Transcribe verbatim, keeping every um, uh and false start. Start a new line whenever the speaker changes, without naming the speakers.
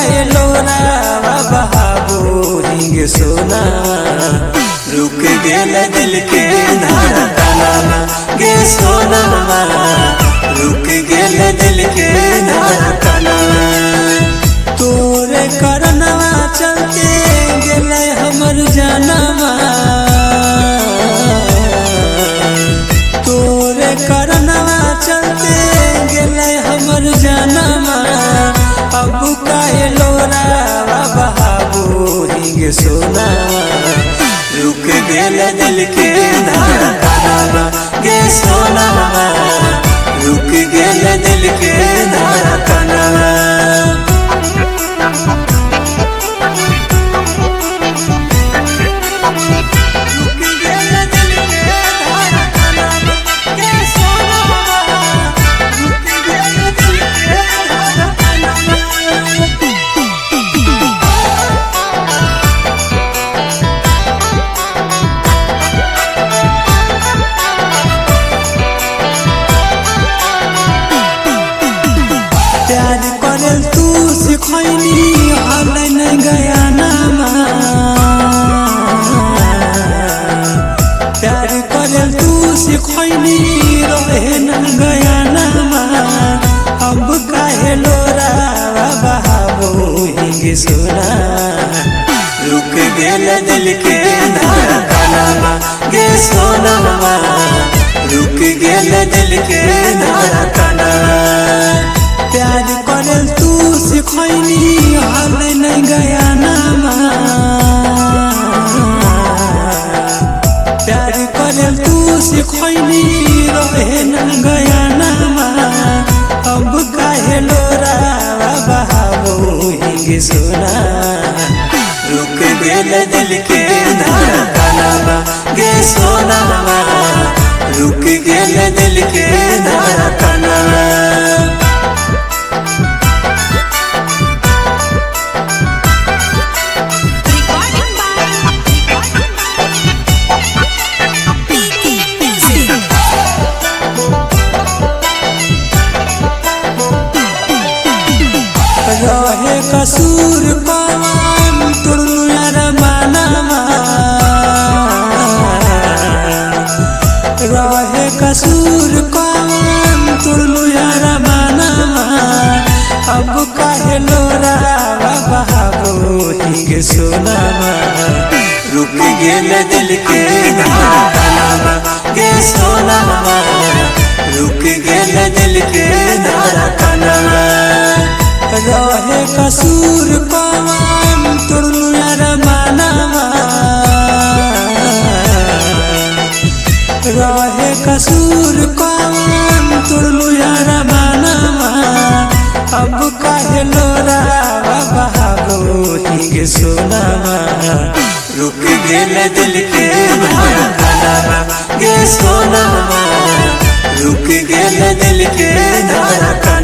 काहे लोरावा बहाबो हिंगे सोना रुक गेल दिल के धड़कनवा गे सोना रुक गेल दिल के धड़कनवा तोरे करनवा चलते गेले हमर जानवा तोरे करनवा चलते गेले हमर जानवा अब काहे लोरावा बहाबो हिंगे सोना रुक गेल दिल के धड़कनवा गे सोना रुक गेल दिल के धड़कनवा प्यार करल तू सिखैनी हाल नहीं गया नामा प्यार करल तू सिखैनी रहे नहीं गया नामा अब काहे लोरावा बहाबो हिंगे सोना रुक गेल दिल के धड़कनवा गे सोना रुक गेल दिल के धड़कनवा प्यार करल तू सिखैनी हाल नहीं गया नामा प्यार करल तू सिखैनी रहे नहीं गया नामा अब काहे लोरावा बहाबो हिंगे सोना रुक गेल दिल के धड़कनवा गे सोना रुक गेल दिल के धड़कनवा रहे कसूर कौन तुरलू यार मानवा रहे कसूर कौन तुरलू यार मानवा अब काहे लोरावा बहाबो हिंगे सोनावा रुक गेल दिल के धड़कनवा गे सोनावा रुक गेल दिल के धड़कनवा रहे कसूर कौन तुरलू यार मानवा रहे कसूर कौन तुरलू यार मानवा अब काहे लोरावा बहाबो हिंगे सोनावा रुक गेल दिल के धड़कनवा गे सोनावा रुक गेल दिल के धड़कनवा।